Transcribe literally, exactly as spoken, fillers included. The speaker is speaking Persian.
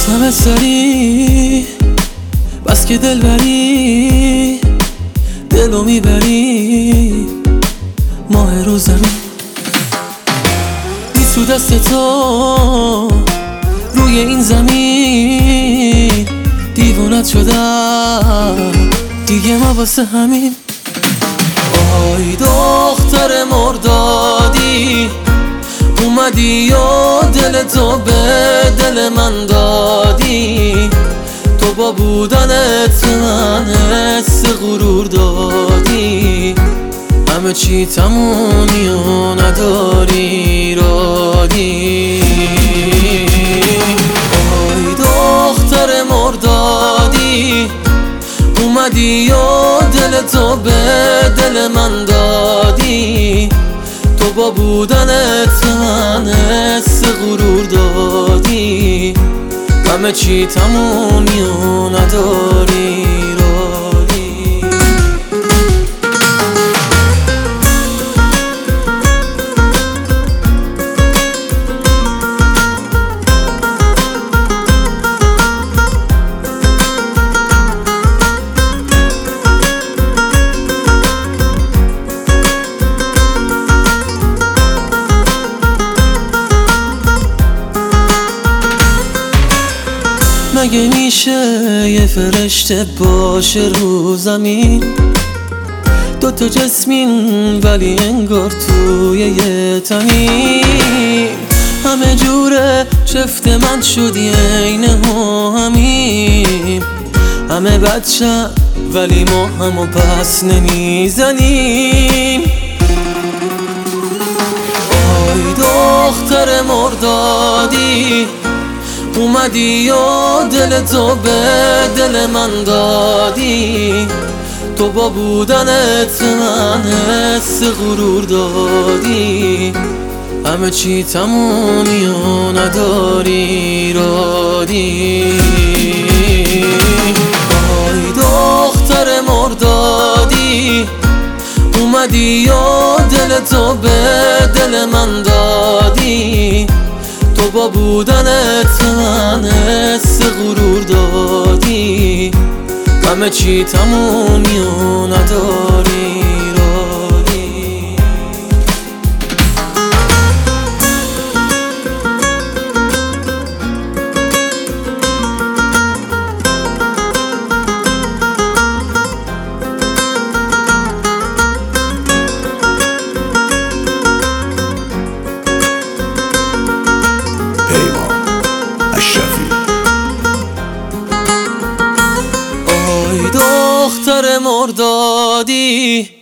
همه سری بس که دل بری، دلو میبری ماه رو زمین. نیست تو دست تو روی این زمین، دیوونت شدم دیگه ما واسه همین. آی دختر مردادی اومدی و دل تو به دل من دادی، تو با بودنت من حس غرور دادی، همه چی تمومی و نداری رادی. آی دختر مردادی اومدی و دل تو به دل من دادی، تو با بودنت من حس غرور دادی، همه چی تمومی و نداری رادی. مگه میشه یه فرشته باشه رو زمین، دوتا جسمین ولی انگار توی یه تمیم. همه جوره چفت من شدی عین ما همیم، همه بچه ولی ما همو پس نمیزنیم. آی دختر مردادی اومدی و دل تو به دل من دادی، تو با بودنت من حس غرور دادی، همه چی تمومی و نداری رادی. آی دختر مردادی اومدی و دل تو به دل من دادی، تو با بودنت من حس غرور دادی، همه چی تمومی و نداری رادی. آی دختر مردادی